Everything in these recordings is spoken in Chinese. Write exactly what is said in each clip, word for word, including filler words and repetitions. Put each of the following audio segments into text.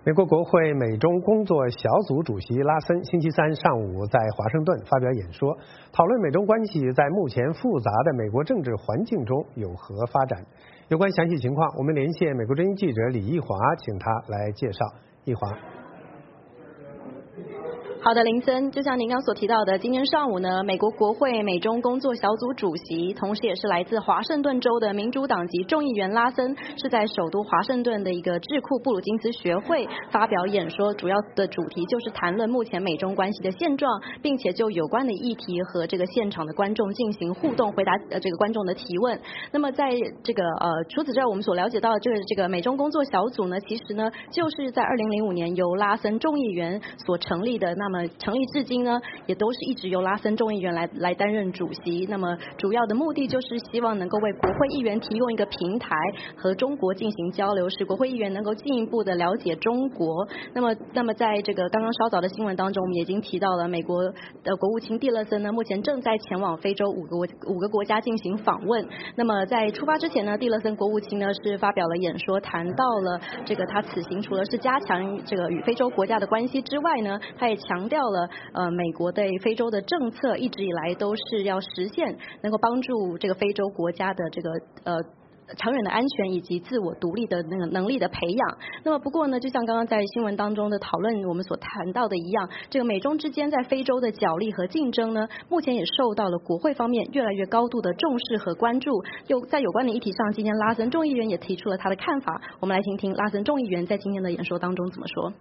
美国国会美中工作小组主席拉森星期三上午在华盛顿发表演说，讨论美中关系在目前复杂的美国政治环境中有何发展。有关详细情况，我们连线美国之音记者李义华，请他来介绍。义华。 好的，林森，就像您刚所提到的，今天上午呢，美国国会美中工作小组主席，同时也是来自华盛顿州的民主党籍众议员拉森，是在首都华盛顿的一个智库布鲁金斯学会发表演说，主要的主题就是谈论目前美中关系的现状，并且就有关的议题和这个现场的观众进行互动，回答呃这个观众的提问。那么在这个呃除此之外，我们所了解到这个这个美中工作小组呢，其实呢就是在二零零五年由拉森众议员所成立的。那么那么成立至今呢，也都是一直由拉森众议员来来担任主席。那么主要的目的就是希望能够为国会议员提供一个平台，和中国进行交流，使国会议员能够进一步的了解中国。那么，那么在这个刚刚稍早的新闻当中，我们已经提到了美国的国务卿蒂勒森呢，目前正在前往非洲五个五个国家进行访问。那么在出发之前呢，蒂勒森国务卿呢是发表了演说，谈到了这个他此行除了是加强这个与非洲国家的关系之外呢，他也强调了呃美国对非洲的政策一直以来都是要实现能够帮助这个非洲国家的这个呃长远的安全以及自我独立的那个能力的培养。那么不过呢，就像刚刚在新闻当中的讨论我们所谈到的一样，这个美中之间在非洲的角力和竞争呢，目前也受到了国会方面越来越高度的重视和关注。又在有关的议题上，今天拉森众议员也提出了他的看法。我们来听听拉森众议员在今天的演说当中怎么说。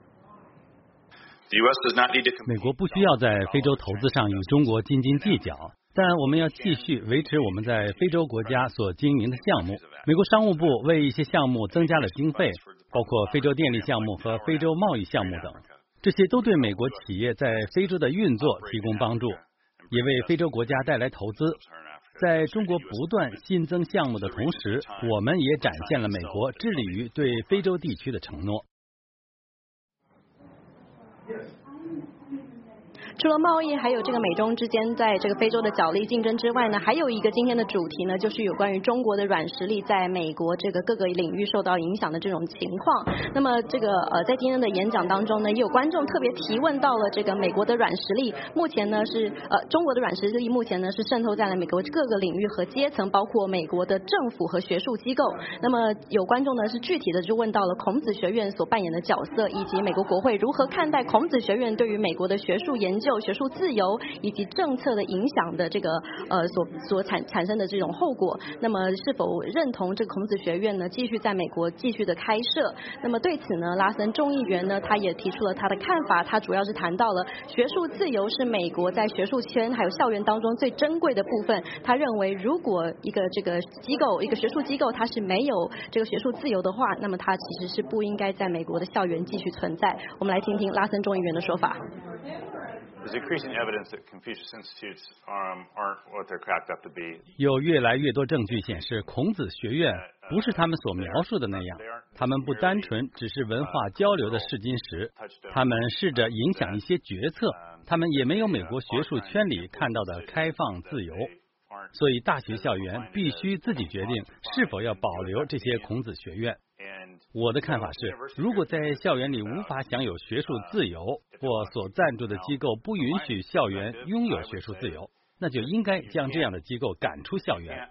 美国不需要在非洲投资上与中国斤斤计较，但我们要继续维持我们在非洲国家所经营的项目。美国商务部为一些项目增加了经费，包括非洲电力项目和非洲贸易项目等，这些都对美国企业在非洲的运作提供帮助，也为非洲国家带来投资。在中国不断新增项目的同时，我们也展现了美国致力于对非洲地区的承诺。 除了贸易还有这个美中之间在这个非洲的角力竞争之外呢，还有一个今天的主题呢，就是有关于中国的软实力在美国这个各个领域受到影响的这种情况。那么这个呃在今天的演讲当中呢，也有观众特别提问到了这个美国的软实力目前呢是呃中国的软实力目前呢是渗透在了美国各个领域和阶层，包括美国的政府和学术机构。那么有观众呢是具体的就问到了孔子学院所扮演的角色，以及美国国会如何看待孔子学院对于美国的学术研究、学术自由以及政策的影响的这个呃所所产产生的这种后果。那么是否认同这个孔子学院呢继续在美国继续的开设？那么对此呢，拉森众议员呢他也提出了他的看法，他主要是谈到了学术自由是美国在学术圈还有校园当中最珍贵的部分。他认为如果一个这个机构一个学术机构它是没有这个学术自由的话，那么它其实是不应该在美国的校园继续存在。我们来听听拉森众议员的说法。 有越来越多证据显示，孔子学院不是他们所描述的那样。他们不单纯只是文化交流的试金石，他们试着影响一些决策，他们也没有美国学术圈里看到的开放自由。所以大学校园必须自己决定是否要保留这些孔子学院。我的看法是，如果在校园里无法享有学术自由，或所赞助的机构不允许校园拥有学术自由，那就应该将这样的机构赶出校园。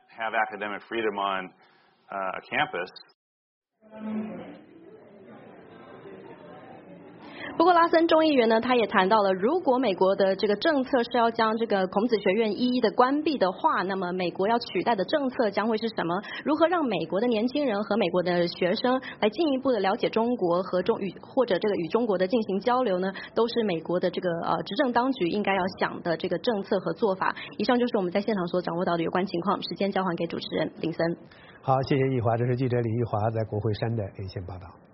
不过拉森众议员呢，他也谈到了，如果美国的这个政策是要将这个孔子学院一一的关闭的话，那么美国要取代的政策将会是什么？如何让美国的年轻人和美国的学生来进一步的了解中国和中与或者这个与中国的进行交流呢？都是美国的这个呃执政当局应该要想的这个政策和做法。以上就是我们在现场所掌握到的有关情况，时间交还给主持人林森。 好，谢谢易华，这是记者李易华在国会山的连线报道。